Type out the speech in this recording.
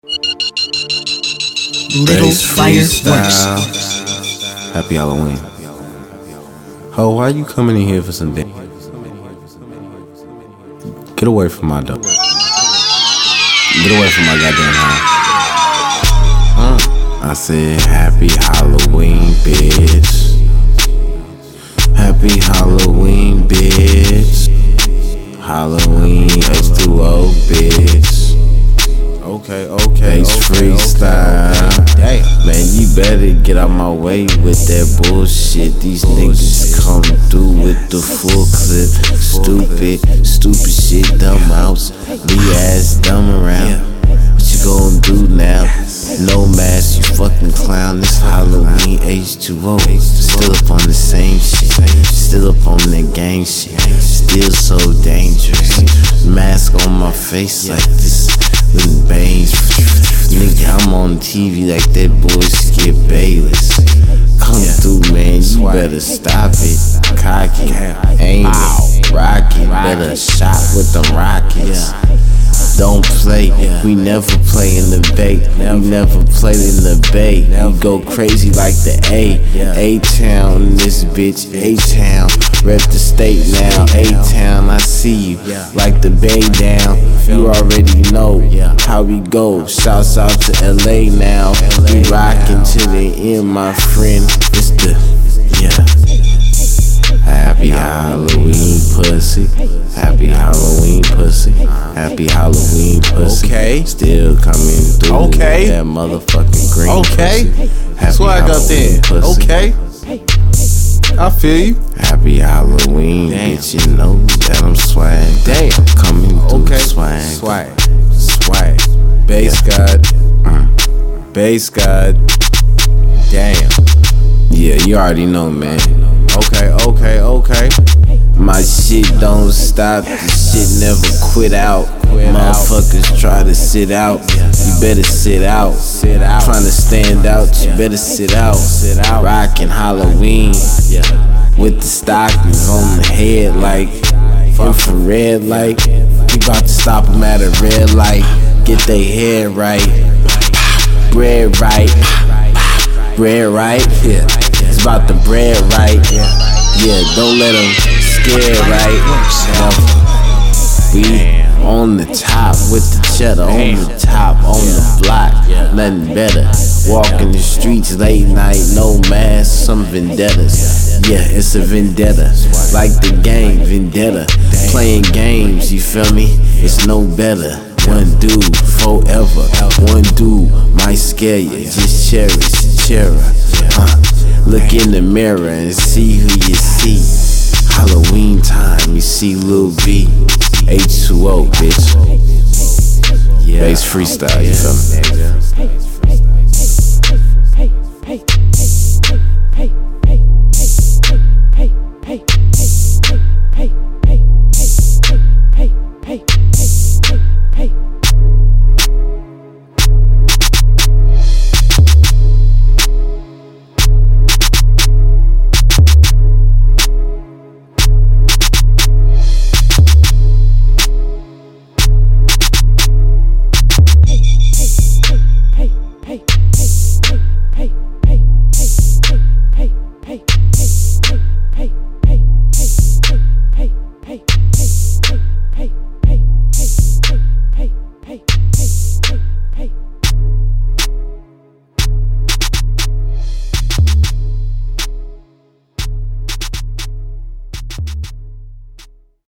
Little Fireworks. Happy Halloween. Ho, why you coming in here for some damn? Get away from my door. Get away from my goddamn house. I said, Happy Halloween, bitch. Happy Halloween, bitch. Halloween H2O, bitch. Okay. It's freestyle. Man, you better get out my way with that bullshit. These niggas come through with the full clip. Stupid shit, dumb mouse. Be ass dumb around. What you gon' do now? No mask, you fucking clown. This Halloween H2O. Still up on the same shit. Still up on that gang shit. Still so dangerous. Mask on my face like this. Little bangs. Nigga, I'm on TV like that boy Skip Bayless. Come through, man, you better stop it. Cock it, aim it, rock it. Better shot with them rockets. Don't play, we never play in the Bay. We never played in the Bay. We go crazy like the A-Town in this bitch, A-Town. Rep the state now, A-Town, I see you. Like the Bay down, you already know how we go. Shouts out to LA now. We rockin' to the end, my friend. It's the, Happy Halloween, pussy. Happy Halloween, pussy. Happy Halloween, pussy. Okay. Still coming through. Okay. That motherfucking green. Okay. Pussy. Swag up there. Pussy. Okay. I feel you. Happy Halloween, bitch. You know that I'm swag. Damn. Coming through. Okay. Swag. Bass God. Bass God. Damn. Yeah, you already know, man. Okay. My shit don't stop, the shit never quit out. Motherfuckers try to sit out, you better sit out. Trying to stand out, you better sit out. Rockin' Halloween with the stockings on the head like infrared light. We about to stop them at a red light, get they hair right. Bread right, it's about the bread right. Don't let them scare right. We on the top with the cheddar, on the top, on the block, nothing better. Walking the streets late night, no mask, some vendettas. It's a vendetta, like the game Vendetta. Playing games, you feel me? It's no better. One dude forever, one dude might scare you. Just cherish. Look in the mirror and see who you see. Halloween time, you see Lil B. H2O, bitch. Bass freestyle, you feel me?